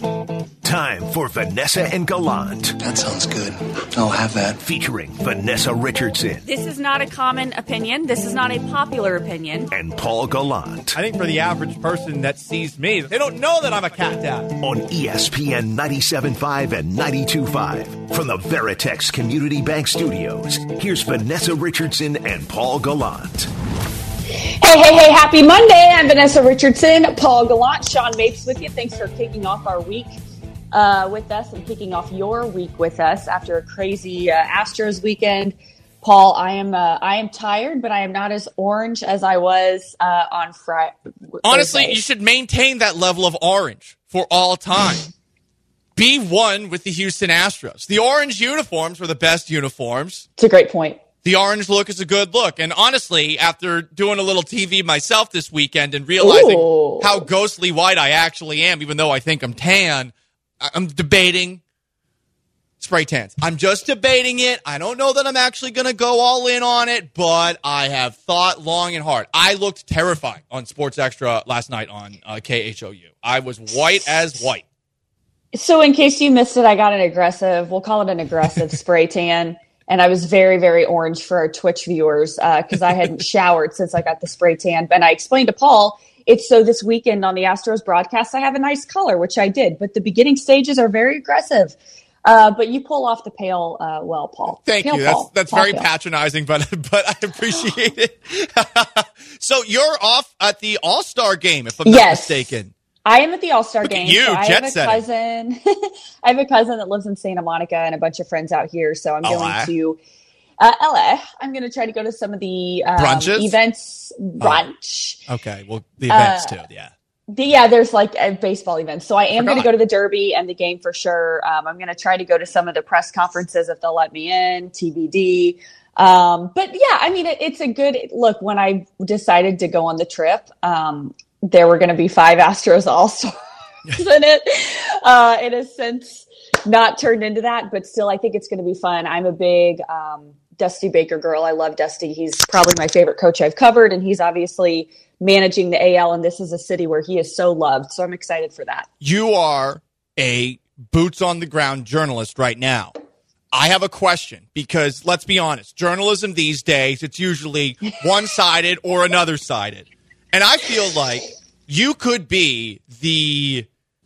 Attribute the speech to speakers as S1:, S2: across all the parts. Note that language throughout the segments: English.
S1: Time for Vanessa and Gallant.
S2: That sounds good. I'll have that.
S1: Featuring Vanessa Richardson.
S3: This is not a common opinion. This is not a popular opinion.
S1: And Paul Gallant.
S4: I think for the average person that sees me, they don't know that I'm a cat dad.
S1: On ESPN 97.5 and 92.5. From the Veritex Community Bank Studios, here's Vanessa Richardson and Paul Gallant.
S5: Hey, happy Monday. I'm Vanessa Richardson, Paul Gallant, Sean Mapes with you. Thanks for kicking off our week with us and kicking off your week with us after a crazy Astros weekend. Paul, I am tired, but I am not as orange as I was on Friday.
S4: Honestly, you should maintain that level of orange for all time. Be one with the Houston Astros. The orange uniforms were the best uniforms.
S5: It's a great point.
S4: The orange look is a good look. And honestly, after doing a little TV myself this weekend and realizing how ghostly white I actually am, even though I think I'm tan, I'm debating spray tans. I'm just debating it. I don't know that I'm actually going to go all in on it, but I have thought long and hard. I looked terrified on Sports Extra last night on KHOU. I was white as white.
S5: So in case you missed it, I got we'll call it an aggressive spray tan. And I was very, very orange for our Twitch viewers because I hadn't showered since I got the spray tan. And I explained to Paul, it's so this weekend on the Astros broadcast, I have a nice color, which I did. But the beginning stages are very aggressive. But you pull off the pale well, Paul.
S4: Thank you. That's very patronizing, but I appreciate it. So you're off at the All-Star game, if I'm not mistaken.
S5: I am at the All-Star game.
S4: You,
S5: so I
S4: jet
S5: have a
S4: setting.
S5: cousin. I have a cousin that lives in Santa Monica and a bunch of friends out here. So I'm going to LA. I'm going to try to go to some of the events. Brunch.
S4: Okay. Well, the events too. Yeah.
S5: There's like baseball events. So I am going to go to the Derby and the game for sure. I'm going to try to go to some of the press conferences if they'll let me in, TBD. But yeah, I mean, it's a good look. When I decided to go on the trip, there were going to be 5 Astros All-Stars in it. It has since not turned into that, but still I think it's going to be fun. I'm a big Dusty Baker girl. I love Dusty. He's probably my favorite coach I've covered, and he's obviously managing the AL, and this is a city where he is so loved. So I'm excited for that.
S4: You are a boots-on-the-ground journalist right now. I have a question because, let's be honest, journalism these days, it's usually one-sided or another-sided. And I feel like you could be the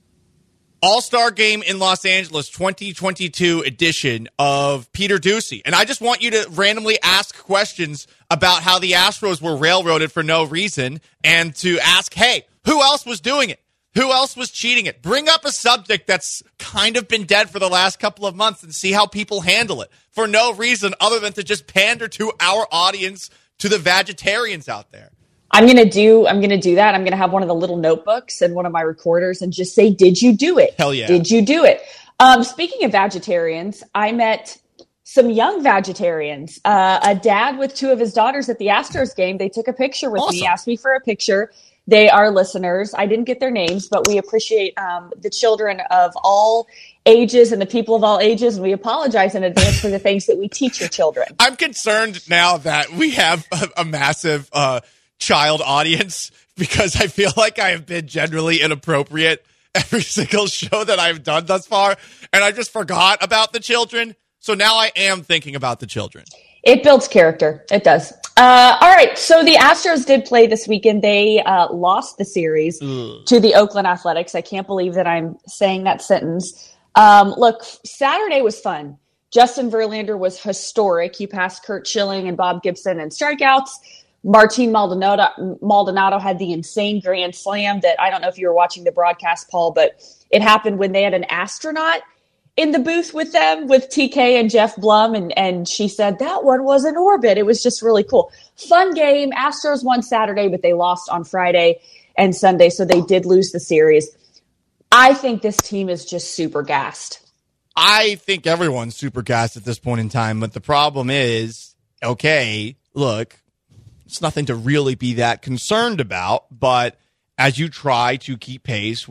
S4: All-Star Game in Los Angeles 2022 edition of Peter Ducey. And I just want you to randomly ask questions about how the Astros were railroaded for no reason and to ask, hey, who else was doing it? Who else was cheating it? Bring up a subject that's kind of been dead for the last couple of months and see how people handle it for no reason other than to just pander to our audience, to the vegetarians out there.
S5: I'm going to do that. I'm going to have one of the little notebooks and one of my recorders and just say, did you do it?
S4: Hell yeah.
S5: Did you do it? Speaking of vegetarians, I met some young vegetarians, a dad with 2 of his daughters at the Astros game. They took a picture with me, asked me for a picture. They are listeners. I didn't get their names, but we appreciate the children of all ages and the people of all ages, and we apologize in advance for the things that we teach your children.
S4: I'm concerned now that we have a massive child audience because I feel like I have been generally inappropriate every single show that I've done thus far, and I just forgot about the children. So now I am thinking about the children.
S5: It builds character. It does. All right. So the Astros did play this weekend. They lost the series to the Oakland Athletics. I can't believe that I'm saying that sentence. Look, Saturday was fun. Justin Verlander was historic. He passed Curt Schilling and Bob Gibson in strikeouts. Martin Maldonado had the insane grand slam that I don't know if you were watching the broadcast, Paul, but it happened when they had an astronaut in the booth with them, with TK and Jeff Blum, and she said that one was in orbit. It was just really cool. Fun game. Astros won Saturday, but they lost on Friday and Sunday, so they did lose the series. I think this team is just super gassed.
S4: I think everyone's super gassed at this point in time, but the problem is, okay, look, it's nothing to really be that concerned about, but as you try to keep pace with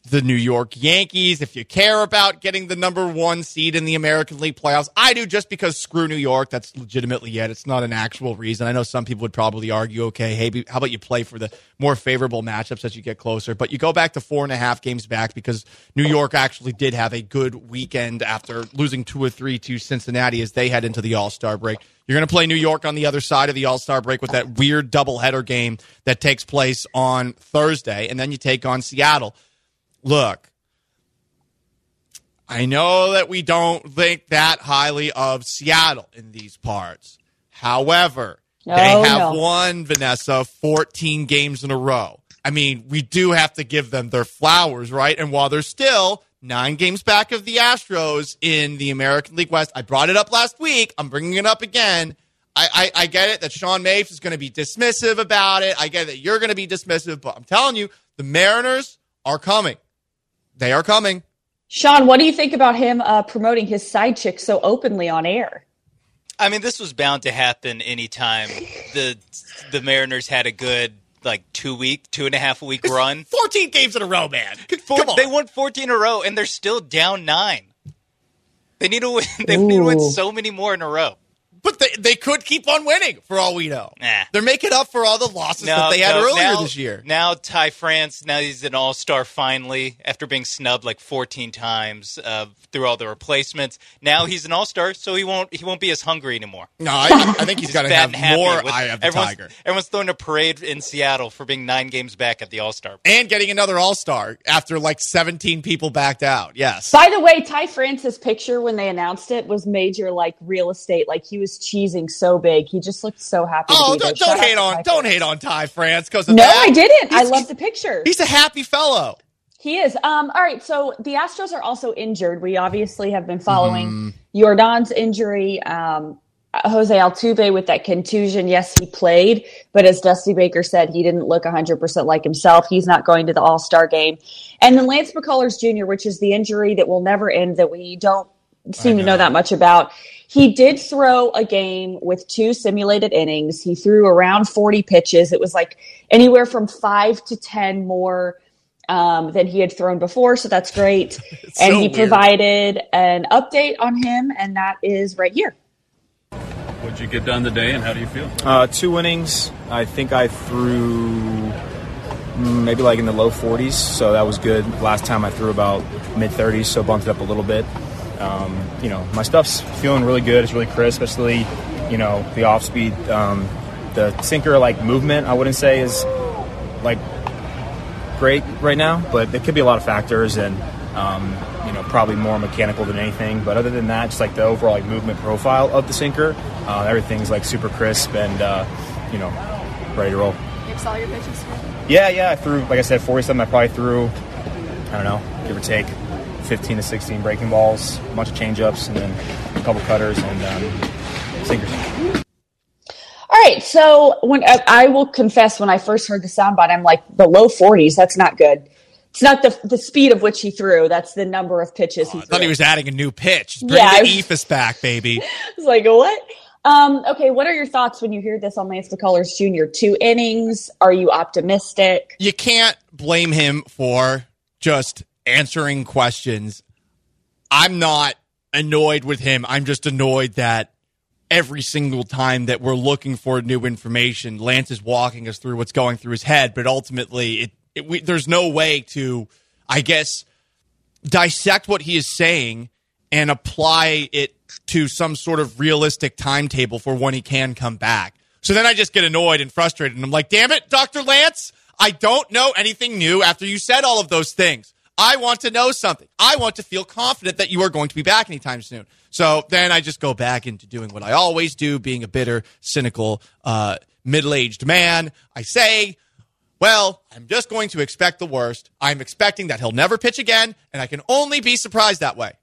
S4: the New York Yankees, if you care about getting the number 1 seed in the American League playoffs. I do, just because screw New York. That's legitimately it. It's not an actual reason. I know some people would probably argue, okay, hey, how about you play for the more favorable matchups as you get closer? But you go back to 4.5 games back, because New York actually did have a good weekend after losing 2 or 3 to Cincinnati as they head into the All-Star break. You're going to play New York on the other side of the All-Star break with that weird doubleheader game that takes place on Thursday, and then you take on Seattle. Look, I know that we don't think that highly of Seattle in these parts. However, they have won, Vanessa, 14 games in a row. I mean, we do have to give them their flowers, right? And while they're still 9 games back of the Astros in the American League West, I brought it up last week. I'm bringing it up again. I get it that Sean Mapes is going to be dismissive about it. I get that you're going to be dismissive, but I'm telling you, the Mariners are coming. They are coming.
S5: Sean, what do you think about him promoting his side chick so openly on air?
S6: I mean, this was bound to happen anytime the Mariners had a good 2.5 week run.
S4: 14 games in a row, man. Come on.
S6: They won 14 in a row, and they're still down 9. They need to win. They need to win so many more in a row.
S4: But they could keep on winning, for all we know.
S6: Nah.
S4: They're making up for all the losses that they had earlier this year.
S6: Now Ty France, now he's an all-star finally, after being snubbed 14 times through all the replacements. Now he's an all-star, so he won't be as hungry anymore.
S4: No, I think he's got to have more eye of the tiger.
S6: Everyone's throwing a parade in Seattle for being 9 games back at the all-star.
S4: And getting another all-star after 17 people backed out. Yes.
S5: By the way, Ty France's picture when they announced it was major real estate. He was cheesing so big. He just looked so happy to be there.
S4: Don't hate on Ty France because of
S5: that.
S4: No,
S5: I didn't. I love the picture.
S4: He's a happy fellow.
S5: He is. All right, so the Astros are also injured. We obviously have been following Yordan's injury. Jose Altuve with that contusion. Yes, he played, but as Dusty Baker said, he didn't look 100% like himself. He's not going to the All-Star game. And then Lance McCullers Jr., which is the injury that will never end that we don't seem to know that much about. He did throw a game with 2 simulated innings. He threw around 40 pitches. It was anywhere from 5 to 10 more than he had thrown before. So that's great. And he provided an update on him, and that is right here.
S7: What'd you get done today, and how do you feel?
S8: 2 innings. I think I threw maybe in the low 40s. So that was good. Last time I threw about mid-30s, so bumped it up a little bit. My stuff's feeling really good. It's really crisp, especially, the off speed. The sinker, movement, I wouldn't say is, great right now, but there could be a lot of factors and, probably more mechanical than anything. But other than that, just the overall movement profile of the sinker, everything's super crisp and, ready to roll.
S3: You saw your pitches?
S8: Yeah. I threw, like I said, 47. I probably threw, give or take 15 to 16 breaking balls, a bunch of changeups, and then a couple cutters and sinkers.
S5: All right, so when I will confess, when I first heard the soundbite, I'm the low 40s. That's not good. It's not the speed of which he threw. That's the number of pitches he threw.
S4: I thought he was adding a new pitch. Bring the ephus back, baby.
S5: I was what? Okay, what are your thoughts when you hear this on Lance McCullers Jr.? 2 innings? Are you optimistic?
S4: You can't blame him for just answering questions. I'm not annoyed with him. I'm just annoyed that every single time that we're looking for new information, Lance is walking us through what's going through his head, but ultimately there's no way to, I guess, dissect what he is saying and apply it to some sort of realistic timetable for when he can come back. So then I just get annoyed and frustrated, and I'm like, damn it, Dr. Lance, I don't know anything new after you said all of those things. I want to know something. I want to feel confident that you are going to be back anytime soon. So then I just go back into doing what I always do, being a bitter, cynical, middle-aged man. I say, well, I'm just going to expect the worst. I'm expecting that he'll never pitch again, and I can only be surprised that way.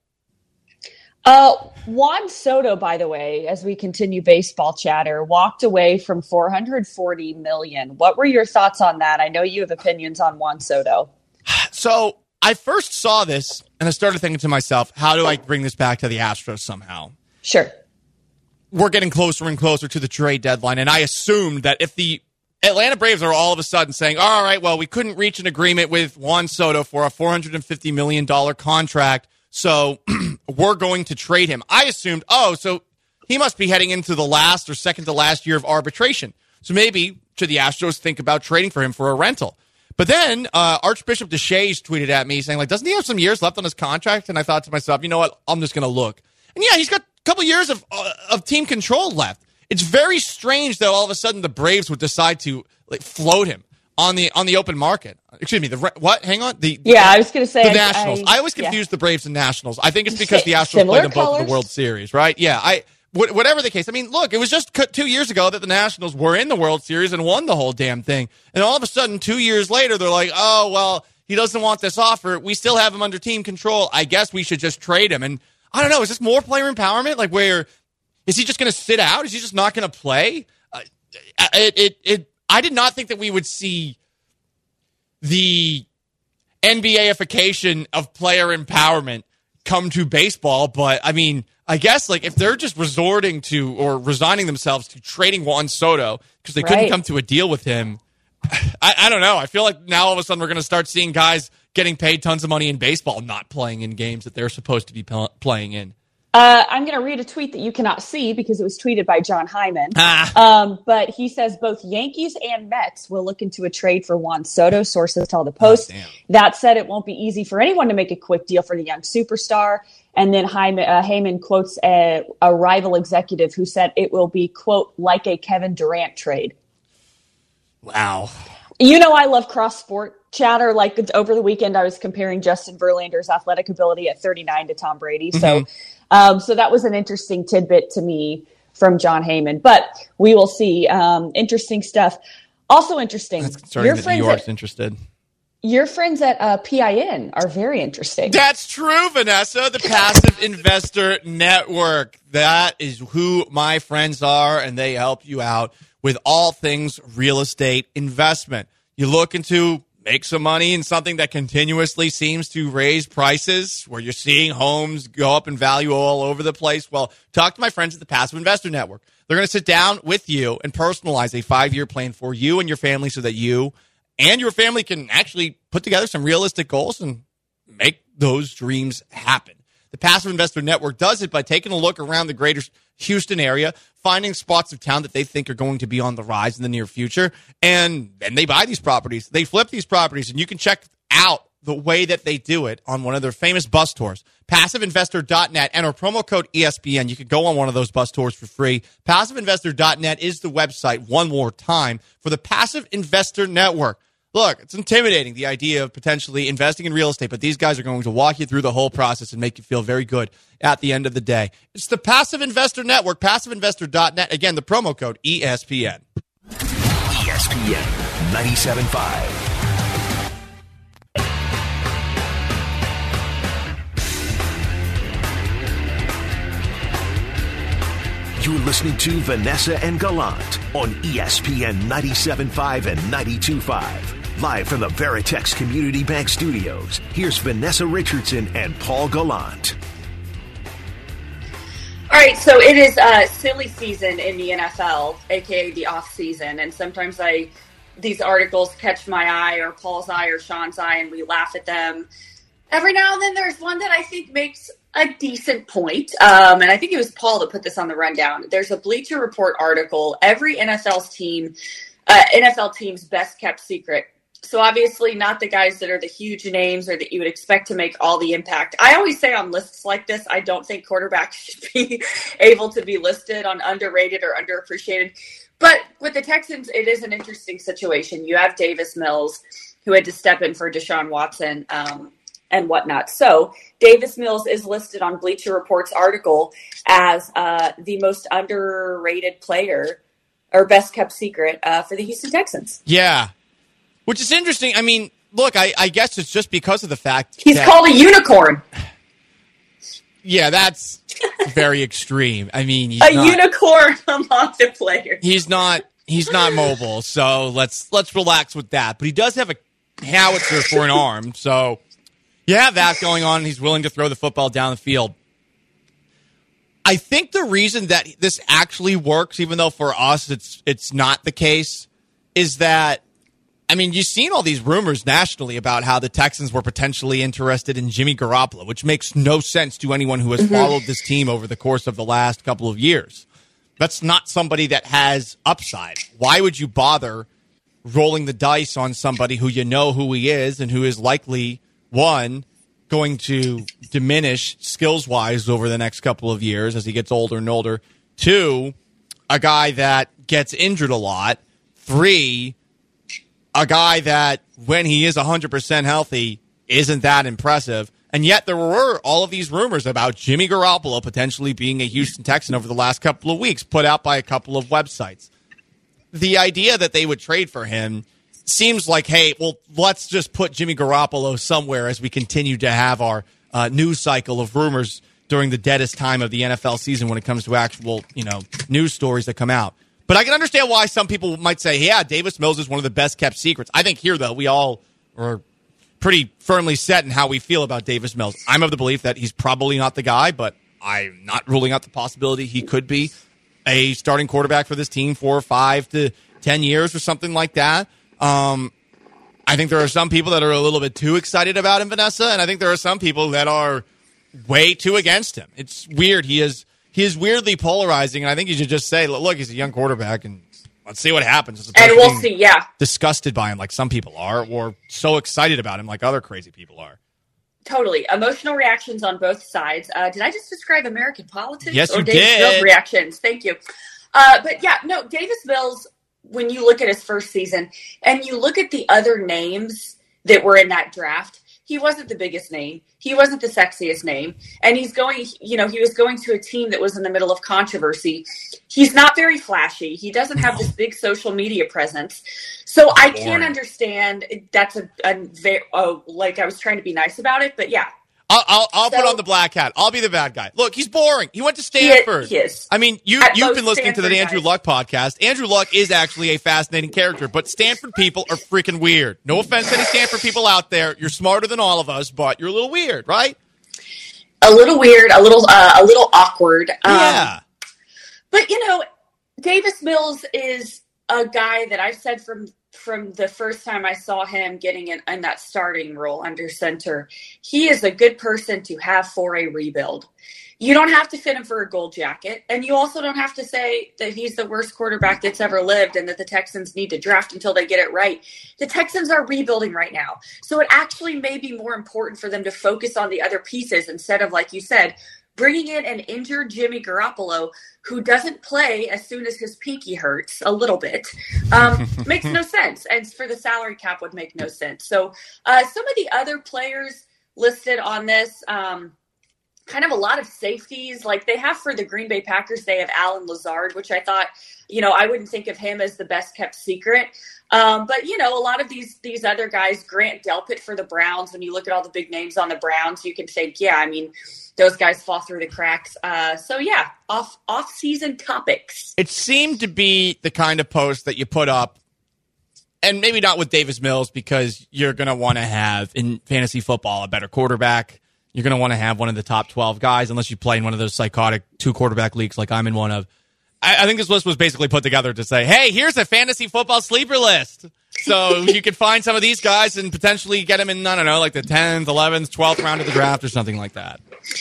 S5: Juan Soto, by the way, as we continue baseball chatter, walked away from $440 million. What were your thoughts on that? I know you have opinions on Juan Soto.
S4: So I first saw this, and I started thinking to myself, how do I bring this back to the Astros somehow?
S5: Sure.
S4: We're getting closer and closer to the trade deadline, and I assumed that if the Atlanta Braves are all of a sudden saying, all right, well, we couldn't reach an agreement with Juan Soto for a $450 million contract, so we're going to trade him. I assumed, so he must be heading into the last or second to last year of arbitration. So maybe should the Astros think about trading for him for a rental? But then Archbishop DeShays tweeted at me saying, like, doesn't he have some years left on his contract? And I thought to myself, you know what? I'm just going to look. And yeah, he's got a couple years of team control left. It's very strange that all of a sudden the Braves would decide to float him on the open market. Excuse me, what? Hang on.
S5: I was going to say
S4: the Nationals. I always confuse the Braves and Nationals. I think it's because the Astros play them both in the World Series, right? Yeah, whatever the case. I mean, look, it was just 2 years ago that the Nationals were in the World Series and won the whole damn thing. And all of a sudden, 2 years later, they're like, oh, well, he doesn't want this offer. We still have him under team control. I guess we should just trade him. And I don't know, is this more player empowerment? Like, where is he just going to sit out? Is he just not going to play? I did not think that we would see the NBA-ification of player empowerment come to baseball, but I mean, I guess like if they're just resorting to or resigning themselves to trading Juan Soto because they couldn't come to a deal with him, I don't know. I feel like now all of a sudden we're going to start seeing guys getting paid tons of money in baseball not playing in games that they're supposed to be playing in.
S5: I'm going to read a tweet that you cannot see because it was tweeted by John Hyman. But he says both Yankees and Mets will look into a trade for Juan Soto, sources tell the Post. That said, it won't be easy for anyone to make a quick deal for the young superstar. And then Hyman quotes a rival executive who said it will be, quote, like a Kevin Durant trade.
S4: Wow.
S5: You know, I love cross-sport chatter. Like over the weekend, I was comparing Justin Verlander's athletic ability at 39 to Tom Brady. So that was an interesting tidbit to me from John Heyman. But we will see. Interesting stuff. Also interesting.
S4: Your friends interested.
S5: Your friends at PIN are very interesting.
S4: That's true, Vanessa. The Passive Investor Network. That is who my friends are, and they help you out with all things real estate investment. You looking to make some money in something that continuously seems to raise prices, where you're seeing homes go up in value all over the place? Well, talk to my friends at the Passive Investor Network. They're going to sit down with you and personalize a 5-year plan for you and your family so that you and your family can actually put together some realistic goals and make those dreams happen. The Passive Investor Network does it by taking a look around the greater Houston area, finding spots of town that they think are going to be on the rise in the near future, and then they buy these properties. They flip these properties, and you can check out the way that they do it on one of their famous bus tours. PassiveInvestor.net. Enter promo code ESPN. You can go on one of those bus tours for free. PassiveInvestor.net is the website, one more time, for the Passive Investor Network. Look, it's intimidating, the idea of potentially investing in real estate, but these guys are going to walk you through the whole process and make you feel very good at the end of the day. It's the Passive Investor Network, PassiveInvestor.net. Again, the promo code ESPN.
S1: ESPN 97.5. You're listening to Vanessa and Gallant on ESPN 97.5 and 92.5. Live from the Veritex Community Bank Studios, here's Vanessa Richardson and Paul Gallant.
S3: All right, so it is silly season in the NFL, aka the off season, and sometimes these articles catch my eye or Paul's eye or Sean's eye, and we laugh at them. Every now and then, there's one that I think makes a decent point, and I think it was Paul that put this on the rundown. There's a Bleacher Report article, every NFL team's best kept secret. So obviously not the guys that are the huge names or that you would expect to make all the impact. I always say on lists like this, I don't think quarterbacks should be able to be listed on underrated or underappreciated. But with the Texans, it is an interesting situation. You have Davis Mills, who had to step in for Deshaun Watson and whatnot. So Davis Mills is listed on Bleacher Report's article as the most underrated player or best kept secret for the Houston Texans.
S4: Yeah. Which is interesting. I mean, look, I guess it's just because of the fact
S3: he's called a unicorn.
S4: Yeah, that's very extreme. I mean,
S3: unicorn among the players.
S4: He's not mobile, so let's relax with that. But he does have a howitzer for an arm, so you have that going on. He's willing to throw the football down the field. I think the reason that this actually works, even though for us it's not the case, is that, I mean, you've seen all these rumors nationally about how the Texans were potentially interested in Jimmy Garoppolo, which makes no sense to anyone who has followed this team over the course of the last couple of years. That's not somebody that has upside. Why would you bother rolling the dice on somebody who you know who he is and who is likely, one, going to diminish skills-wise over the next couple of years as he gets older and older, two, a guy that gets injured a lot, three, a guy that, when he is 100% healthy, isn't that impressive. And yet there were all of these rumors about Jimmy Garoppolo potentially being a Houston Texan over the last couple of weeks, put out by a couple of websites. The idea that they would trade for him seems like, hey, well, let's just put Jimmy Garoppolo somewhere as we continue to have our news cycle of rumors during the deadest time of the NFL season when it comes to actual, news stories that come out. But I can understand why some people might say, yeah, Davis Mills is one of the best-kept secrets. I think here, though, we all are pretty firmly set in how we feel about Davis Mills. I'm of the belief that he's probably not the guy, but I'm not ruling out the possibility he could be a starting quarterback for this team for 5 to 10 years or something like that. I think there are some people that are a little bit too excited about him, Vanessa, and I think there are some people that are way too against him. It's weird. He is weirdly polarizing, and I think you should just say, look, he's a young quarterback, and let's see what happens.
S3: And we'll see, yeah.
S4: Disgusted by him like some people are, or so excited about him like other crazy people are.
S3: Totally. Emotional reactions on both sides. Did I just describe American politics?
S4: Yes, you
S3: Davis
S4: did.
S3: Mills reactions. Thank you. But yeah, no, Davis Mills, when you look at his first season and you look at the other names that were in that draft, he wasn't the biggest name. He wasn't the sexiest name. And he was going to a team that was in the middle of controversy. He's not very flashy. He doesn't have this big social media presence. So I can't understand. That's like I was trying to be nice about it, but yeah.
S4: I'll put on the black hat. I'll be the bad guy. Look, he's boring. He went to Stanford.
S3: He is.
S4: I mean, you've been listening to the Andrew Luck podcast. Andrew Luck is actually a fascinating character, but Stanford people are freaking weird. No offense to any Stanford people out there. You're smarter than all of us, but you're a little weird, right?
S3: A little weird, a little awkward.
S4: Yeah.
S3: But, Davis Mills is a guy that I've said from the first time I saw him getting in that starting role under center, he is a good person to have for a rebuild. You don't have to fit him for a gold jacket, and you also don't have to say that he's the worst quarterback that's ever lived and that the Texans need to draft until they get it right. The Texans are rebuilding right now, so it actually may be more important for them to focus on the other pieces instead of, like you said, bringing in an injured Jimmy Garoppolo who doesn't play as soon as his pinky hurts a little bit, makes no sense. And for the salary cap would make no sense. So some of the other players listed on this, kind of a lot of safeties. Like they have for the Green Bay Packers, they have Alan Lazard, which I thought, I wouldn't think of him as the best kept secret. But, a lot of these other guys, Grant Delpit for the Browns, when you look at all the big names on the Browns, you can think, those guys fall through the cracks. Off-season topics.
S4: It seemed to be the kind of post that you put up, and maybe not with Davis Mills, because you're going to want to have, in fantasy football, a better quarterback. You're going to want to have one of the top 12 guys, unless you play in one of those psychotic 2-quarterback leagues like I'm in one of. I think this list was basically put together to say, hey, here's a fantasy football sleeper list. So you could find some of these guys and potentially get them in, I don't know, like the 10th, 11th, 12th round of the draft or something like that.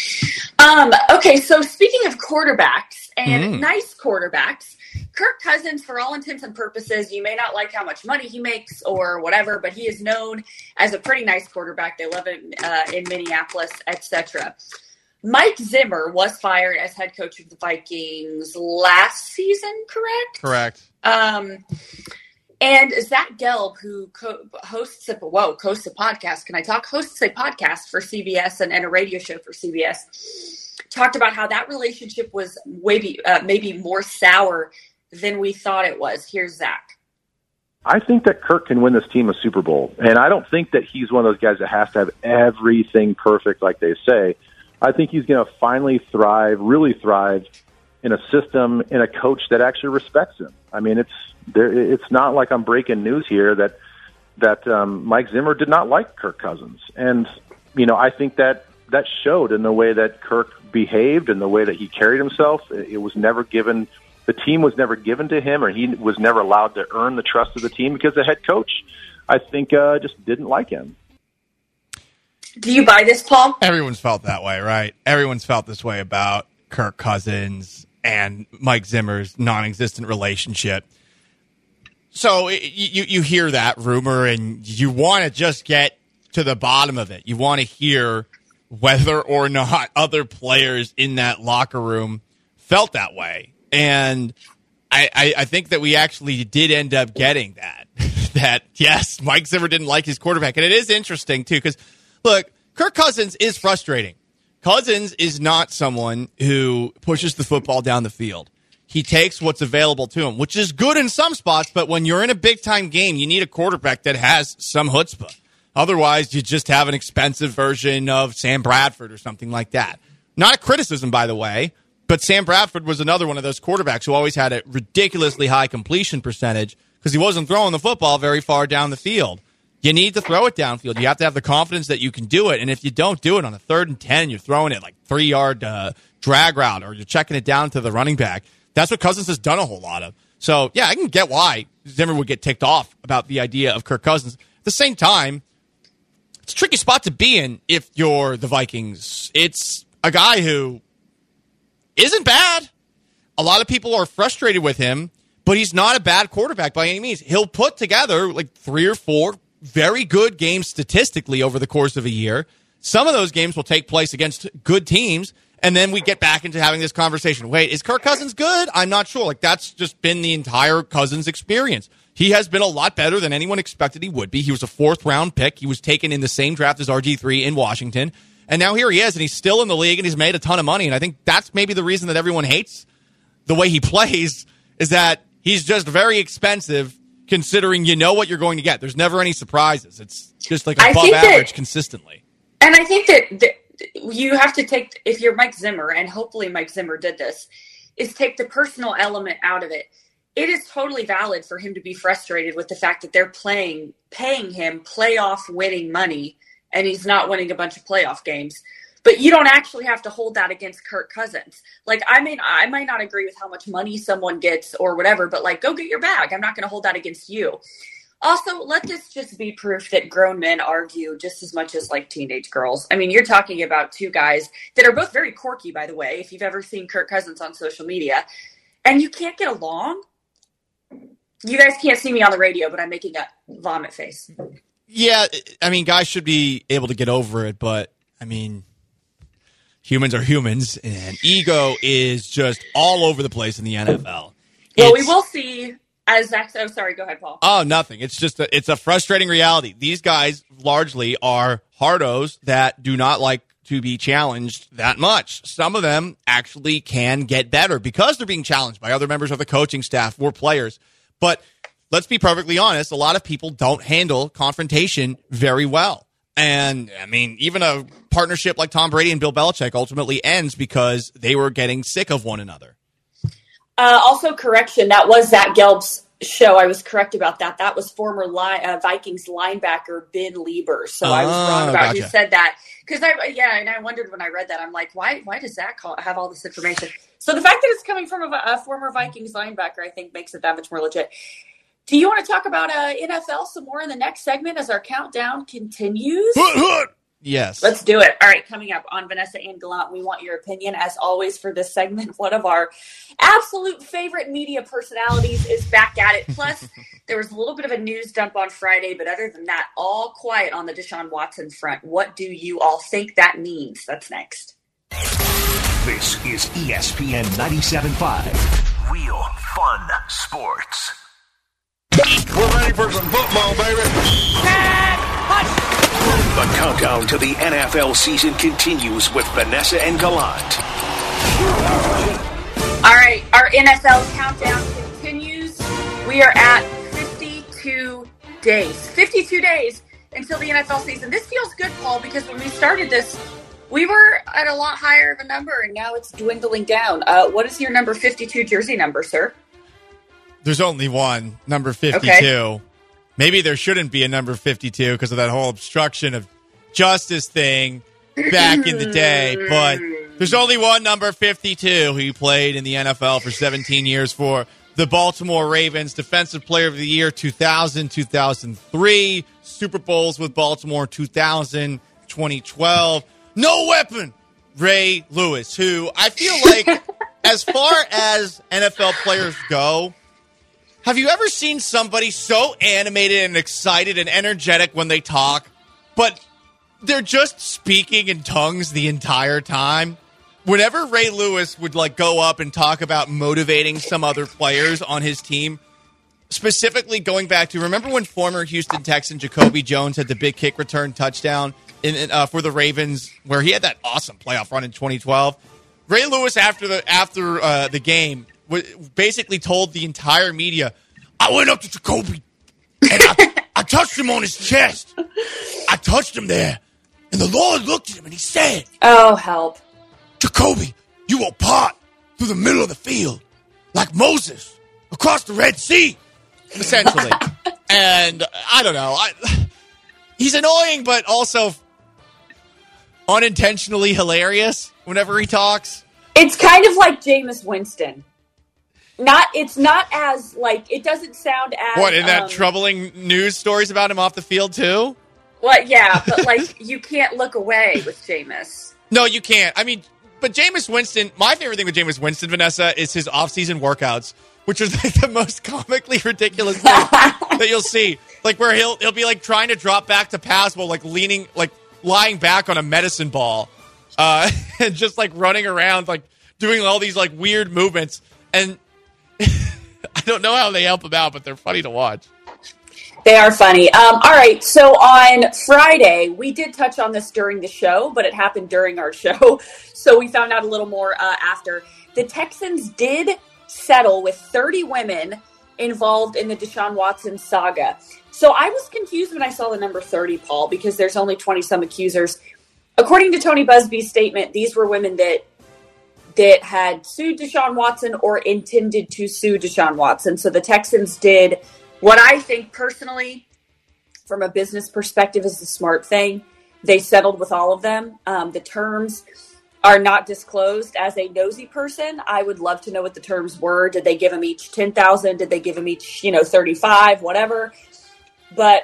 S3: Okay, so speaking of quarterbacks and nice quarterbacks, Kirk Cousins, for all intents and purposes, you may not like how much money he makes or whatever, but he is known as a pretty nice quarterback. They love it in Minneapolis, etc. Mike Zimmer was fired as head coach of the Vikings last season, correct?
S4: Correct.
S3: And Zach Gelb, who hosts a podcast, can I talk? Hosts a podcast for CBS and a radio show for CBS, talked about how that relationship was maybe more sour than we thought it was. Here's Zach.
S9: I think that Kirk can win this team a Super Bowl, and I don't think that he's one of those guys that has to have everything perfect like they say. I think he's going to finally really thrive in a system, in a coach that actually respects him. I mean, it's not like I'm breaking news here that Mike Zimmer did not like Kirk Cousins. And, I think that showed in the way that Kirk behaved and the way that he carried himself. It was never given the team was never given to him, or he was never allowed to earn the trust of the team because the head coach, I think, just didn't like him.
S3: Do you buy this, Paul?
S4: Everyone's felt that way, right? Everyone's felt this way about Kirk Cousins and Mike Zimmer's non-existent relationship. So you hear that rumor, and you want to just get to the bottom of it. You want to hear whether or not other players in that locker room felt that way. And I think that we actually did end up getting that. That, yes, Mike Zimmer didn't like his quarterback. And it is interesting, too, because, look, Kirk Cousins is frustrating. Cousins is not someone who pushes the football down the field. He takes what's available to him, which is good in some spots, but when you're in a big-time game, you need a quarterback that has some chutzpah. Otherwise, you just have an expensive version of Sam Bradford or something like that. Not a criticism, by the way, but Sam Bradford was another one of those quarterbacks who always had a ridiculously high completion percentage because he wasn't throwing the football very far down the field. You need to throw it downfield. You have to have the confidence that you can do it. And if you don't do it on a 3rd and 10, you're throwing it like 3-yard drag route, or you're checking it down to the running back. That's what Cousins has done a whole lot of. So, yeah, I can get why Zimmer would get ticked off about the idea of Kirk Cousins. At the same time, it's a tricky spot to be in if you're the Vikings. It's a guy who isn't bad. A lot of people are frustrated with him, but he's not a bad quarterback by any means. He'll put together like 3 or 4 very good games statistically over the course of a year. Some of those games will take place against good teams, and then we get back into having this conversation. Wait, is Kirk Cousins good? I'm not sure. Like, that's just been the entire Cousins experience. He has been a lot better than anyone expected he would be. He was a 4th-round pick. He was taken in the same draft as RG3 in Washington. And now here he is, and he's still in the league, and he's made a ton of money. And I think that's maybe the reason that everyone hates the way he plays, is that he's just very expensive considering you know what you're going to get. There's never any surprises. It's just like above average consistently.
S3: And I think that you have to take, if you're Mike Zimmer, and hopefully Mike Zimmer did this, is take the personal element out of it. It is totally valid for him to be frustrated with the fact that they're paying him playoff winning money, and he's not winning a bunch of playoff games. But you don't actually have to hold that against Kirk Cousins. Like, I might not agree with how much money someone gets or whatever, but like, go get your bag. I'm not going to hold that against you. Also, let this just be proof that grown men argue just as much as like teenage girls. I mean, you're talking about 2 guys that are both very quirky, by the way, if you've ever seen Kirk Cousins on social media, and you can't get along. You guys can't see me on the radio, but I'm making a vomit face.
S4: Yeah, I mean, guys should be able to get over it, but I mean, humans are humans, and ego is just all over the place in the NFL.
S3: Well, we will see as Zach. Oh, sorry. Go ahead, Paul.
S4: Oh, nothing. It's just it's a frustrating reality. These guys largely are hardos that do not like to be challenged that much. Some of them actually can get better because they're being challenged by other members of the coaching staff or players. But let's be perfectly honest, a lot of people don't handle confrontation very well. And, I mean, even a partnership like Tom Brady and Bill Belichick ultimately ends because they were getting sick of one another.
S3: Also, correction, that was Zach Gelb's show. I was correct about that. That was former Vikings linebacker Ben Lieber. So I was wrong about who said that. Because I wondered when I read that. I'm like, why does Zach have all this information? So the fact that it's coming from a former Vikings linebacker, I think, makes it that much more legit. Do you want to talk about NFL some more in the next segment as our countdown continues?
S4: Yes.
S3: Let's do it. All right, coming up on Vanessa and Gallant, we want your opinion, as always, for this segment. One of our absolute favorite media personalities is back at it. Plus, there was a little bit of a news dump on Friday, but other than that, all quiet on the Deshaun Watson front. What do you all think that means? That's next.
S1: This is ESPN 97.5. Real fun sports.
S10: We're ready for some football, baby.
S1: The countdown to the NFL season continues with Vanessa and Gallant.
S3: All right, our NFL countdown continues. We are at 52 days. 52 days until the NFL season. This feels good, Paul, because when we started this, we were at a lot higher of a number, and now it's dwindling down. What is your number 52 jersey number, sir?
S4: There's only one, number 52. Okay. Maybe there shouldn't be a number 52 because of that whole obstruction of justice thing back in the day. But There's only one number 52 who played in the NFL for 17 years for the Baltimore Ravens. Defensive Player of the Year 2000, 2003. Super Bowls with Baltimore 2000, 2012. No weapon, Ray Lewis, who I feel like as far as NFL players go, have you ever seen somebody so animated and excited and energetic when they talk, but they're just speaking in tongues the entire time? Whenever Ray Lewis would go up and talk about motivating some other players on his team, specifically going back to, remember when former Houston Texan Jacoby Jones had the big kick return touchdown for the Ravens, where he had that awesome playoff run in 2012? Ray Lewis, after the game, basically told the entire media, I went up to Jacoby and I touched him on his chest. I touched him there, and the Lord looked at him and he said,
S3: "Oh, help.
S4: Jacoby, you will part through the middle of the field like Moses across the Red Sea," essentially. And I don't know. He's annoying, but also unintentionally hilarious whenever he talks.
S3: It's kind of like Jameis Winston. It's not as, it doesn't sound as...
S4: What, in that troubling news stories about him off the field, too?
S3: Well, yeah, but, you can't look away with Jameis.
S4: No, you can't. I mean, but Jameis Winston, my favorite thing with Jameis Winston, Vanessa, is his off-season workouts, which is the most comically ridiculous thing that you'll see. Where he'll be, trying to drop back to pass while, lying back on a medicine ball. And just, running around, doing all these, weird movements. And I don't know how they help him out, but they're funny to watch.
S3: They are funny. All right, so on Friday, we did touch on this during the show, but it happened during our show, so we found out a little more after. The Texans did settle with 30 women involved in the Deshaun Watson saga. So I was confused when I saw the number 30, Paul, because there's only 20-some accusers. According to Tony Busby's statement, these were women that had sued Deshaun Watson or intended to sue Deshaun Watson. So the Texans did what I think personally, from a business perspective, is the smart thing. They settled with all of them. The terms are not disclosed. As a nosy person, I would love to know what the terms were. Did they give them each $10,000? Did they give them each, 35, whatever? But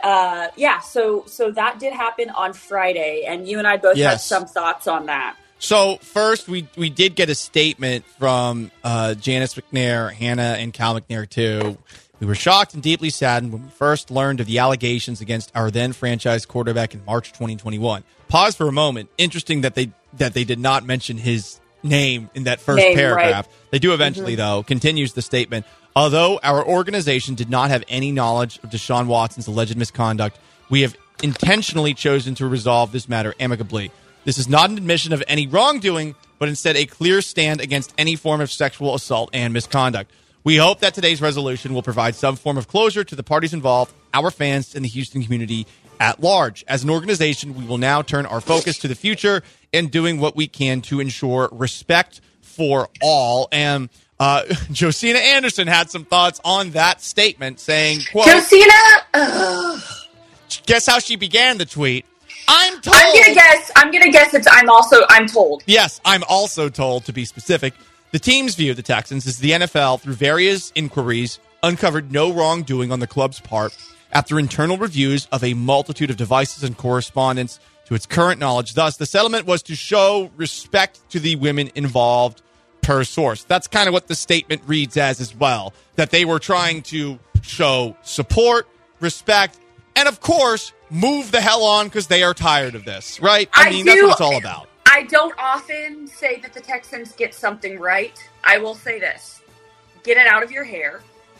S3: so that did happen on Friday, and you and I both had some thoughts on that.
S4: So first, we did get a statement from Janice McNair, Hannah, and Cal McNair too. We were shocked and deeply saddened when we first learned of the allegations against our then franchise quarterback in March 2021. Pause for a moment. Interesting that they did not mention his name in that first paragraph. Right. They do eventually, though. Continues the statement. Although our organization did not have any knowledge of Deshaun Watson's alleged misconduct, we have intentionally chosen to resolve this matter amicably. This is not an admission of any wrongdoing, but instead a clear stand against any form of sexual assault and misconduct. We hope that today's resolution will provide some form of closure to the parties involved, our fans, and the Houston community at large. As an organization, we will now turn our focus to the future and doing what we can to ensure respect for all. And Josina Anderson had some thoughts on that statement, saying, quote,
S3: Josina,
S4: guess how she began the tweet? I'm told.
S3: I'm gonna guess it's I'm told.
S4: Yes, I'm also told, to be specific. The team's view of the Texans is the NFL, through various inquiries, uncovered no wrongdoing on the club's part after internal reviews of a multitude of devices and correspondence to its current knowledge. Thus, the settlement was to show respect to the women involved, per source. That's kind of what the statement reads as well, that they were trying to show support, respect, and of course, move the hell on because they are tired of this, right? I mean, that's what it's all about.
S3: I don't often say that the Texans get something right. I will say this. Get it out of your hair.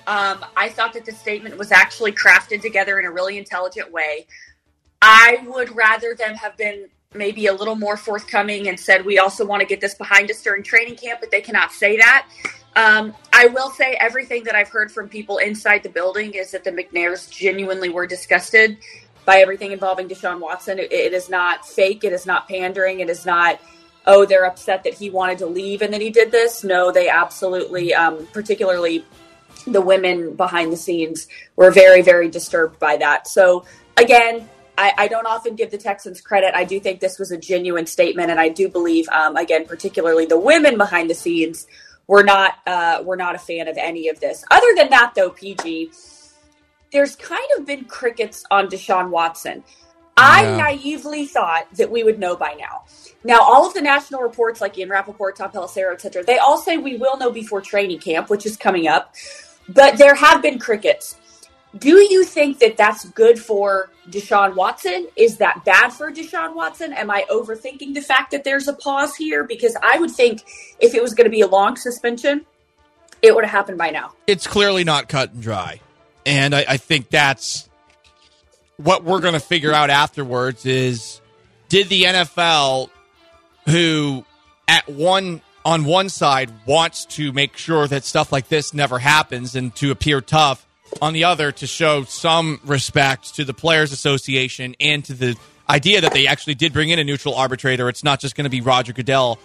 S3: I thought that the statement was actually crafted together in a really intelligent way. I would rather them have been maybe a little more forthcoming and said, we also want to get this behind us during training camp, but they cannot say that. I will say everything that I've heard from people inside the building is that the McNairs genuinely were disgusted by everything involving Deshaun Watson. It is not fake. It is not pandering. It is not, they're upset that he wanted to leave and then he did this. No, they absolutely, particularly the women behind the scenes, were very, very disturbed by that. So again, I don't often give the Texans credit. I do think this was a genuine statement, and I do believe, again, particularly the women behind the scenes were not a fan of any of this. Other than that, though, PG, there's kind of been crickets on Deshaun Watson. I naively thought that we would know by now. Now, all of the national reports, like Ian Rappaport, Tom Pelissero, et cetera, they all say we will know before training camp, which is coming up. But there have been crickets. Do you think that that's good for Deshaun Watson? Is that bad for Deshaun Watson? Am I overthinking the fact that there's a pause here? Because I would think if it was going to be a long suspension, it would have happened by now.
S4: It's clearly not cut and dry. And I think that's what we're going to figure out afterwards is, did the NFL, who on one side wants to make sure that stuff like this never happens and to appear tough, on the other to show some respect to the Players Association and to the idea that they actually did bring in a neutral arbitrator. It's not just going to be Roger Goodell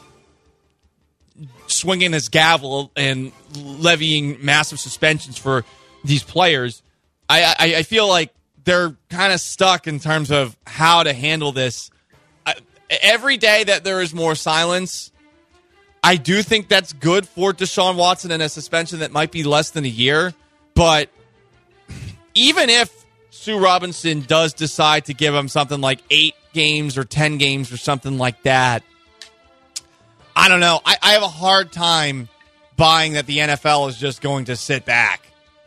S4: swinging his gavel and levying massive suspensions for these players. I feel like they're kind of stuck in terms of how to handle this. Every day that there is more silence, I do think that's good for Deshaun Watson and a suspension that might be less than a year. But even if Sue Robinson does decide to give him something like 8 games or 10 games or something like that, I don't know. I have a hard time buying that the NFL is just going to sit back.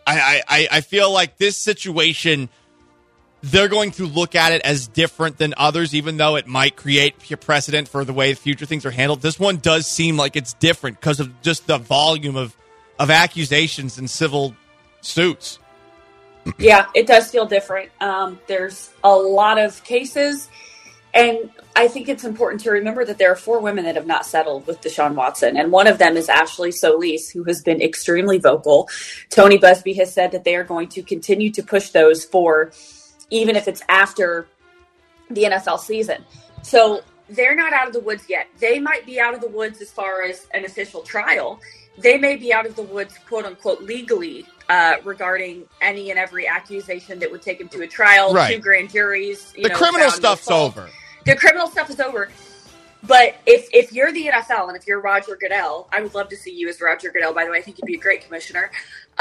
S4: I feel like this situation, they're going to look at it as different than others, even though it might create a precedent for the way future things are handled. This one does seem like it's different because of just the volume of accusations and civil suits.
S3: Yeah, it does feel different. There's a lot of cases, and I think it's important to remember that there are 4 women that have not settled with Deshaun Watson, and one of them is Ashley Solis, who has been extremely vocal. Tony Busby has said that they are going to continue to push those 4, even if it's after the NFL season. So they're not out of the woods yet. They might be out of the woods as far as an official trial. They may be out of the woods, quote unquote, legally, regarding any and every accusation that would take him to a trial,
S4: right.
S3: 2 grand juries.
S4: The criminal stuff's over.
S3: The criminal stuff is over. But if you're the NFL and if you're Roger Goodell, I would love to see you as Roger Goodell, by the way. I think you'd be a great commissioner.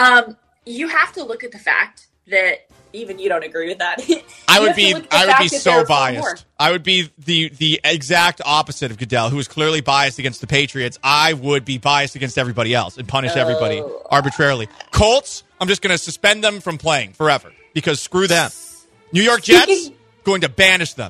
S3: You have to look at the fact that even you don't agree with that. I would be
S4: so biased. I would be the exact opposite of Goodell, who is clearly biased against the Patriots. I would be biased against everybody else and punish everybody arbitrarily. Colts, I'm just going to suspend them from playing forever because screw them. New York Jets, going to banish them.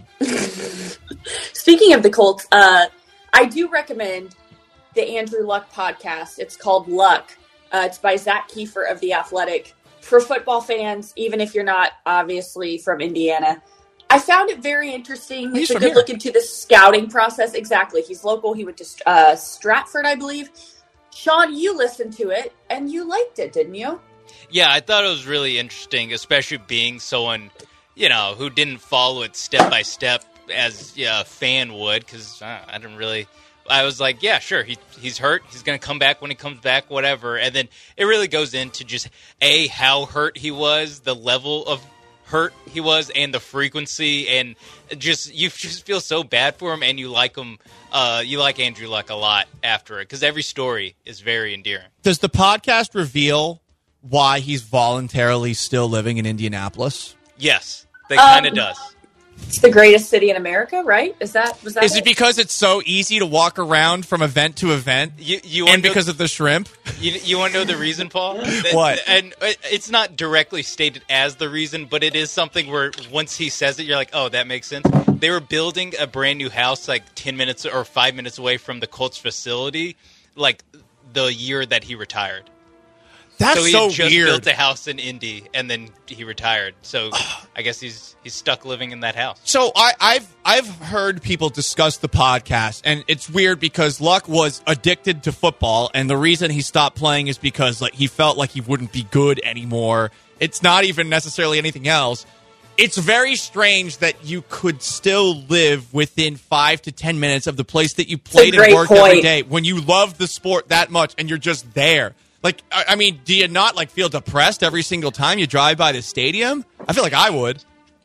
S3: Speaking of the Colts, I do recommend the Andrew Luck podcast. It's called Luck. It's by Zach Kiefer of The Athletic. For football fans, even if you're not obviously from Indiana, I found it very interesting. It's a good look into the scouting process. Exactly. He's local. He went to Stratford, I believe. Sean, you listened to it, and you liked it, didn't you?
S6: Yeah, I thought it was really interesting, especially being someone, who didn't follow it step by step as a fan would, because I didn't really... I was like, yeah, sure, he's hurt. He's going to come back when he comes back, whatever. And then it really goes into just, how hurt he was, the level of hurt he was, and the frequency. And you just feel so bad for him, and you like him. You like Andrew Luck a lot after it, because every story is very endearing.
S4: Does the podcast reveal why he's voluntarily still living in Indianapolis?
S6: Yes, they kind of does.
S3: It's the greatest city in America, right? Was that
S4: Is it because it's so easy to walk around from event to event, and because of the shrimp?
S6: You want to know the reason, Paul?
S4: What?
S6: And it's not directly stated as the reason, but it is something where once he says it, you're like, oh, that makes sense. They were building a brand new house like 10 minutes or 5 minutes away from the Colts facility, like the year that he retired.
S4: That's so
S6: just
S4: weird.
S6: Built a house in Indy, and then he retired. So I guess he's stuck living in that house.
S4: So I've heard people discuss the podcast, and it's weird because Luck was addicted to football, and the reason he stopped playing is because he felt like he wouldn't be good anymore. It's not even necessarily anything else. It's very strange that you could still live within 5 to 10 minutes of the place that you played and worked every day when you love the sport that much, and you're just there. Like, do you not feel depressed every single time you drive by the stadium? I feel like I would.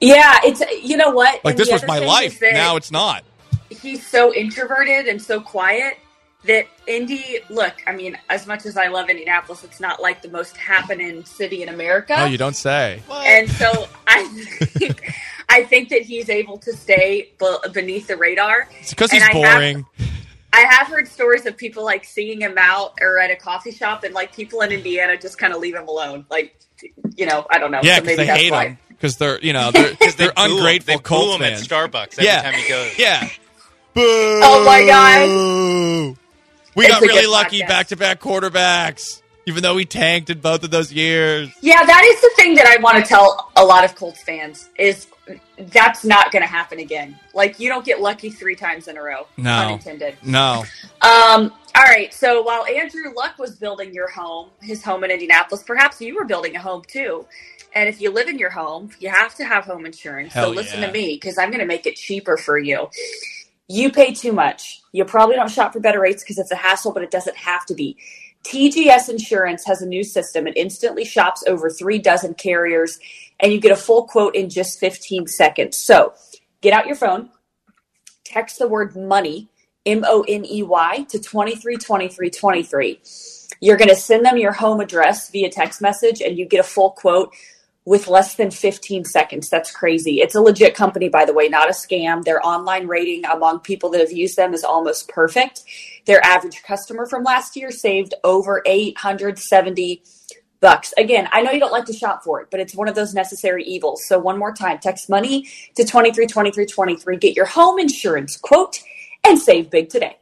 S3: Yeah, it's, you know what?
S4: Like,
S3: And
S4: this
S3: the
S4: was
S3: other
S4: my
S3: thing
S4: life.
S3: is that
S4: Now it's not.
S3: he's so introverted and so quiet that Indy, look, I mean, as much as I love Indianapolis, it's not like the most happening city in America.
S4: Oh, you don't say.
S3: And so I think that he's able to stay beneath the radar.
S4: It's because he's boring.
S3: I have heard stories of people like seeing him out or at a coffee shop, and like people in Indiana just kind of leave him alone. Like, you know, I don't know.
S4: Yeah,
S3: so
S4: because
S3: maybe
S4: they
S3: that's
S4: hate
S3: why.
S4: him. Because they're, you know, they're ungrateful
S6: They boo
S4: Colts
S6: him at
S4: fans.
S6: Starbucks every time he goes.
S4: Yeah. Boo!
S3: Oh my God!
S4: We got
S3: It's a
S4: really
S3: good
S4: lucky
S3: podcast.
S4: back-to-back quarterbacks, even though we tanked in both of those years.
S3: Yeah, that is the thing that I want to tell a lot of Colts fans is that's not going to happen again. Like, you don't get lucky 3 times in a row.
S4: No.
S3: Unintended.
S4: No.
S3: All right. So while Andrew Luck was building his home in Indianapolis, perhaps you were building a home too. And if you live in your home, you have to have home insurance.
S4: Hell
S3: so listen
S4: yeah.
S3: to me, because I'm going to make it cheaper for you. You pay too much. You probably don't shop for better rates because it's a hassle, but it doesn't have to be. TGS Insurance has a new system. It instantly shops over 3 dozen carriers, and you get a full quote in just 15 seconds. So get out your phone, text the word money, MONEY, to 232323. You're going to send them your home address via text message, and you get a full quote with less than 15 seconds. That's crazy. It's a legit company, by the way, not a scam. Their online rating among people that have used them is almost perfect. Their average customer from last year saved over $870. Again, I know you don't like to shop for it, but it's one of those necessary evils. So one more time, text money to 232323. Get your home insurance quote and save big today.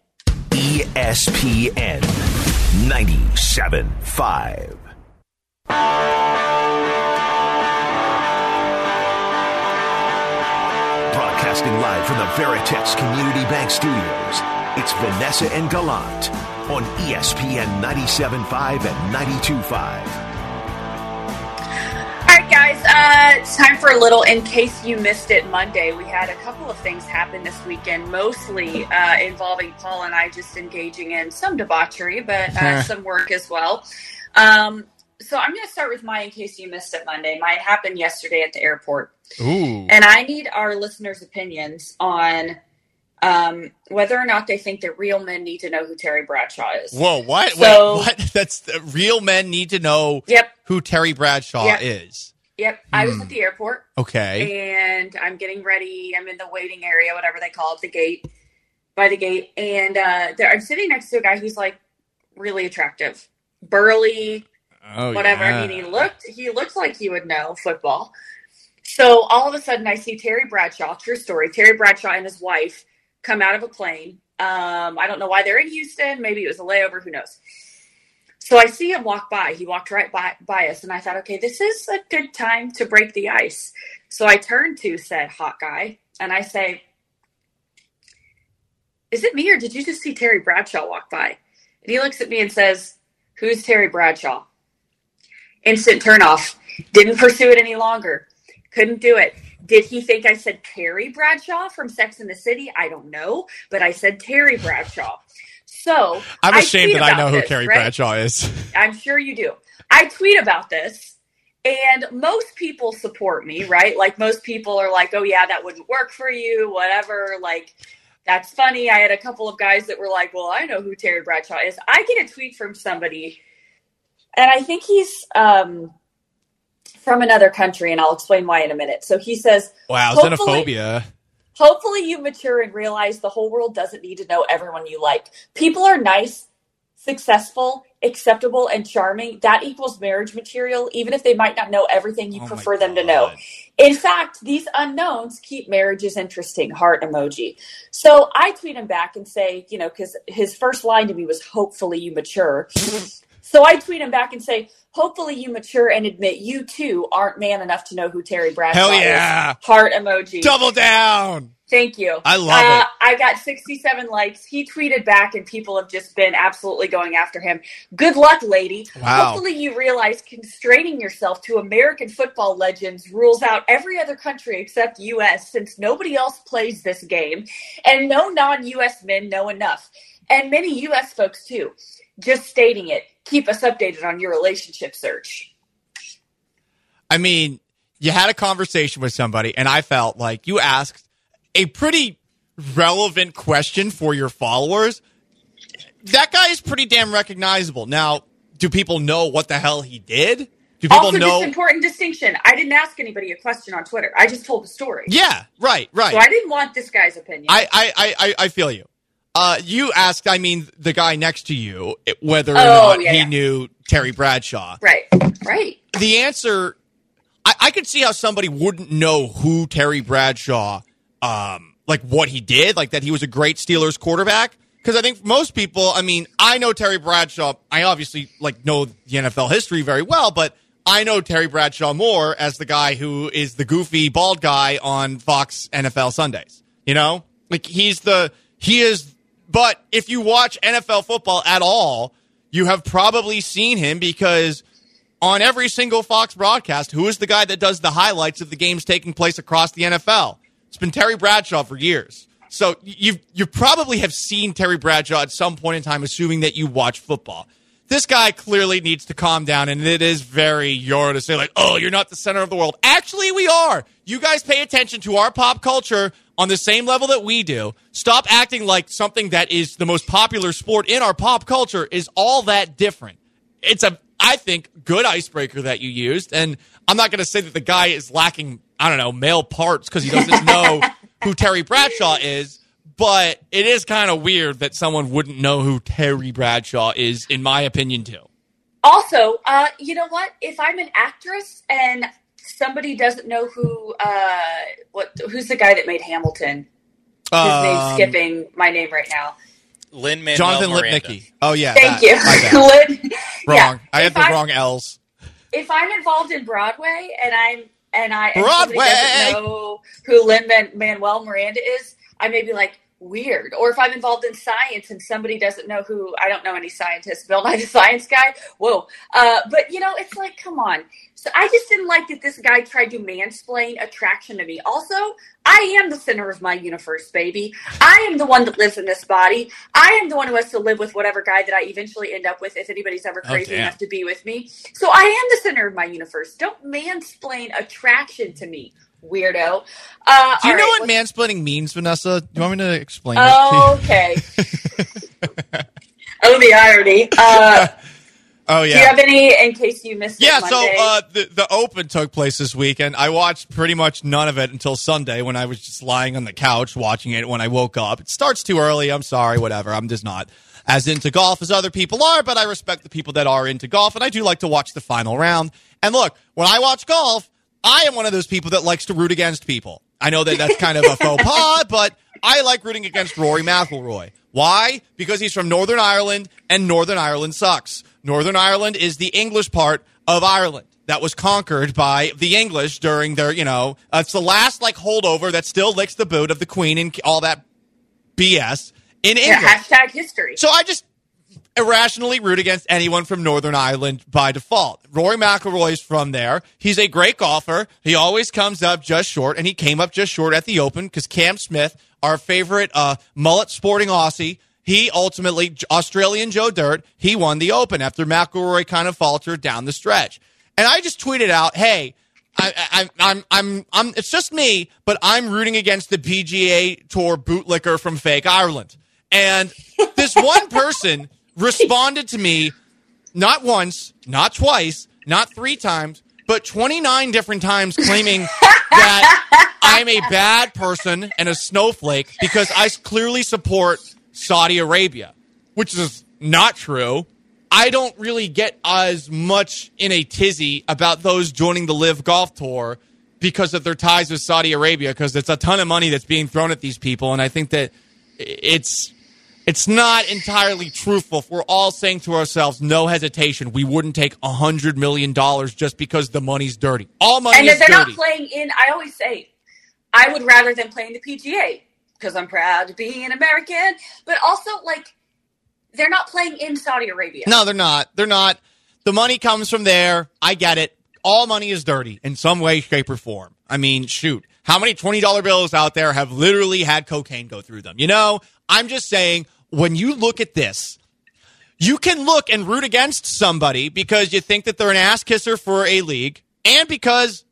S1: ESPN 97.5. Broadcasting live from the Veritex Community Bank Studios, it's Vanessa and Gallant on ESPN 97.5 and 92.5.
S3: All right, guys, it's time for a little In Case You Missed It Monday. We had a couple of things happen this weekend, mostly involving Paul and I just engaging in some debauchery, but some work as well. So I'm going to start with my In Case You Missed It Monday. Mine happened yesterday at the airport.
S4: Ooh.
S3: And I need our listeners' opinions on whether or not they think that real men need to know who Terry Bradshaw is.
S4: Whoa, what?
S3: So-
S4: Wait, what? That's real men need to know who Terry Bradshaw is.
S3: Yep. I was at the airport.
S4: Okay.
S3: And I'm getting ready. I'm in the waiting area, whatever they call it, by the gate. And I'm sitting next to a guy who's like really attractive, burly, whatever.
S4: Yeah.
S3: I mean, he looks like he would know football. So all of a sudden I see Terry Bradshaw, true story. Terry Bradshaw and his wife come out of a plane. I don't know why they're in Houston. Maybe it was a layover. Who knows? So I see him walk by. He walked right by us. And I thought, okay, this is a good time to break the ice. So I turned to said hot guy and I say, is it me or did you just see Terry Bradshaw walk by? And he looks at me and says, who's Terry Bradshaw? Instant turnoff. Didn't pursue it any longer. Couldn't do it. Did he think I said Carrie Bradshaw from Sex and the City? I don't know, but I said Terry Bradshaw. So
S4: I'm ashamed that I know who
S3: this,
S4: Carrie
S3: right?
S4: Bradshaw is.
S3: I'm sure you do. I tweet about this, and most people support me, right? Like most people are like, oh yeah, that wouldn't work for you, whatever. Like, that's funny. I had a couple of guys that were like, well, I know who Terry Bradshaw is. I get a tweet from somebody, and I think he's from another country, and I'll explain why in a minute. So he says,
S4: wow, xenophobia.
S3: Hopefully you mature and realize the whole world doesn't need to know everyone you like. People are nice, successful, acceptable, and charming. That equals marriage material, even if they might not know everything you prefer them to know. In fact, these unknowns keep marriages interesting. Heart emoji. So I tweet him back and say, because his first line to me was, hopefully you mature. So I tweet him back and say, hopefully you mature and admit you too aren't man enough to know who Terry Bradshaw
S4: is.
S3: Heart emoji.
S4: Double down.
S3: Thank you.
S4: I love it.
S3: I got 67 likes. He tweeted back and people have just been absolutely going after him. Good luck, lady.
S4: Wow.
S3: Hopefully you realize constraining yourself to American football legends rules out every other country except U.S. since nobody else plays this game. And no non-U.S. men know enough. And many U.S. folks too. Just stating it. Keep us updated on your relationship search.
S4: I mean, you had a conversation with somebody, and I felt like you asked a pretty relevant question for your followers. That guy is pretty damn recognizable. Now, do people know what the hell he did? Do people
S3: also,
S4: know?
S3: just important distinction. I didn't ask anybody a question on Twitter. I just told the story.
S4: Yeah, right.
S3: So I didn't want this guy's opinion.
S4: I feel you. You asked, the guy next to you, whether or not he knew Terry Bradshaw.
S3: Right.
S4: The answer, I could see how somebody wouldn't know who Terry Bradshaw, like what he did, like that he was a great Steelers quarterback. Because I think most people, I know Terry Bradshaw. I obviously know the NFL history very well, but I know Terry Bradshaw more as the guy who is the goofy bald guy on Fox NFL Sundays. You know, he is. But if you watch NFL football at all, you have probably seen him because on every single Fox broadcast, who is the guy that does the highlights of the games taking place across the NFL? It's been Terry Bradshaw for years. So you probably have seen Terry Bradshaw at some point in time, assuming that you watch football. This guy clearly needs to calm down, and it is very Euro to say, you're not the center of the world. Actually, we are. You guys pay attention to our pop culture on the same level that we do. Stop acting like something that is the most popular sport in our pop culture is all that different. It's I think, good icebreaker that you used, and I'm not going to say that the guy is lacking, male parts because he doesn't know who Terry Bradshaw is. But it is kind of weird that someone wouldn't know who Terry Bradshaw is, in my opinion, too.
S3: Also, you know what? If I'm an actress and somebody doesn't know who's the guy that made Hamilton? His name's skipping my name right now.
S6: Lin-Manuel
S4: Jonathan
S6: Miranda.
S4: Lipnicki. Oh, yeah.
S3: Thank you.
S4: Wrong.
S3: Yeah.
S4: I had the wrong L's.
S3: If I'm involved in Broadway and somebody
S4: Broadway!
S3: doesn't know who Lin-Manuel Miranda is, I may be like, weird. Or if I'm involved in science and somebody doesn't know who, I don't know any scientists, Bill Nye the Science Guy. Whoa. But, it's like, come on. So I just didn't like that this guy tried to mansplain attraction to me. Also, I am the center of my universe, baby. I am the one that lives in this body. I am the one who has to live with whatever guy that I eventually end up with if anybody's ever crazy enough to be with me. So I am the center of my universe. Don't mansplain attraction to me. Weirdo.
S4: Do you know what mansplaining means, Vanessa? Do you want me to explain it to you?
S3: Okay. Oh, the irony.
S4: Oh, yeah.
S3: Do you have any, in case you missed it Monday?
S4: So the Open took place this weekend. I watched pretty much none of it until Sunday when I was just lying on the couch watching it when I woke up. It starts too early. I'm sorry, whatever. I'm just not as into golf as other people are, but I respect the people that are into golf, and I do like to watch the final round. And look, when I watch golf, I am one of those people that likes to root against people. I know that that's kind of a faux pas, but I like rooting against Rory McIlroy. Why? Because he's from Northern Ireland, and Northern Ireland sucks. Northern Ireland is the English part of Ireland that was conquered by the English during their, it's the last, holdover that still licks the boot of the Queen and all that BS in England.
S3: Yeah, #history.
S4: So I just irrationally root against anyone from Northern Ireland by default. Rory McIlroy's from there. He's a great golfer. He always comes up just short, and he came up just short at the Open because Cam Smith, our favorite mullet sporting Aussie, he ultimately, Australian Joe Dirt, he won the Open after McIlroy kind of faltered down the stretch. And I just tweeted out, hey, I'm it's just me, but I'm rooting against the PGA Tour bootlicker from fake Ireland. And this one person responded to me not once, not twice, not 3 times, but 29 different times claiming that I'm a bad person and a snowflake because I clearly support Saudi Arabia, which is not true. I don't really get as much in a tizzy about those joining the LIV Golf Tour because of their ties with Saudi Arabia, because it's a ton of money that's being thrown at these people, and I think that it's not entirely truthful if we're all saying to ourselves, no hesitation, we wouldn't take $100 million just because the money's dirty. All money is dirty.
S3: And they're not playing in, I always say, I would rather them play in the PGA because I'm proud to be an American, but also, they're not playing in Saudi Arabia.
S4: No, they're not. They're not. The money comes from there. I get it. All money is dirty in some way, shape, or form. I mean, shoot. How many $20 bills out there have literally had cocaine go through them? I'm just saying, when you look at this, you can look and root against somebody because you think that they're an ass kisser for a league and because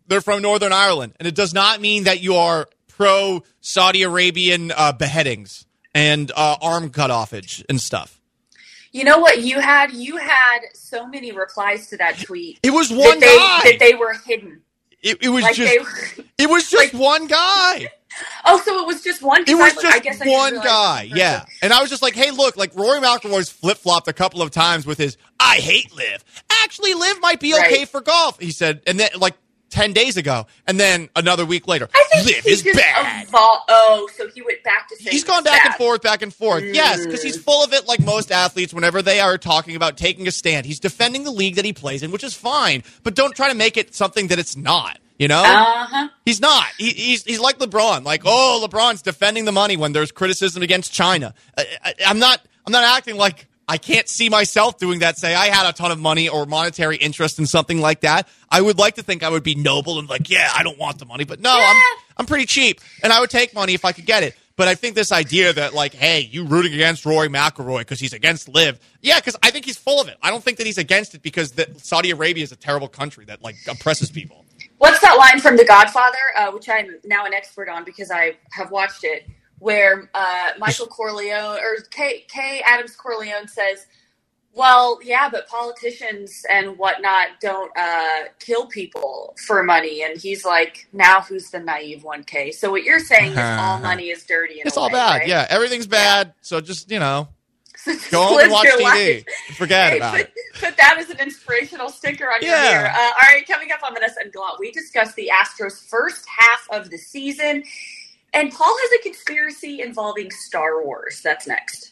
S4: they're from Northern Ireland, and it does not mean that you are pro Saudi Arabian beheadings and arm cutoffage and stuff.
S3: You know what you had? You had so many replies to that tweet.
S4: It was one guy
S3: that they were hidden.
S4: It was like just one guy.
S3: Oh, so it was just one guy?
S4: It was just
S3: I guess
S4: one guy, yeah. And I was just like, hey, look, like Rory McIlroy's flip-flopped a couple of times with his, I hate Liv. Actually, Liv might be okay for golf, he said. And then, like, 10 days ago. And then another week later, Liv is bad.
S3: So he went back to saying
S4: he's gone back and forth. Yes, because he's full of it like most athletes whenever they are talking about taking a stand. He's defending the league that he plays in, which is fine. But don't try to make it something that it's not. You know?
S3: Uh-huh.
S4: He's not. He's like LeBron. Like, oh, LeBron's defending the money when there's criticism against China. I'm not acting like I can't see myself doing that. Say I had a ton of money or monetary interest in something like that. I would like to think I would be noble and like, yeah, I don't want the money. But no, I'm pretty cheap. And I would take money if I could get it. But I think this idea that, like, hey, you rooting against Rory McIlroy because he's against Liv. Yeah, because I think he's full of it. I don't think that he's against it because Saudi Arabia is a terrible country that, like, oppresses people.
S3: What's that line from The Godfather, which I'm now an expert on because I have watched it, where Michael Corleone, or Kay Adams Corleone says, well, yeah, but politicians and whatnot don't kill people for money. And he's like, now who's the naive one, Kay? So what you're saying is all money is dirty.
S4: It's all bad.
S3: Right?
S4: Yeah, everything's bad. So just, you know, go home and watch TV. Forget about it.
S3: Put that as an inspirational sticker on your ear. All right, coming up on Vanessa and Gallant, we discussed the Astros' first half of the season. And Paul has a conspiracy involving Star Wars. That's next.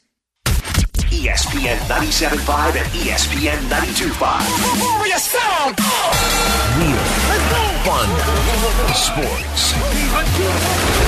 S1: ESPN 97.5 and ESPN 92.5.
S10: Warrior sound!
S1: Real. Fun. Sports.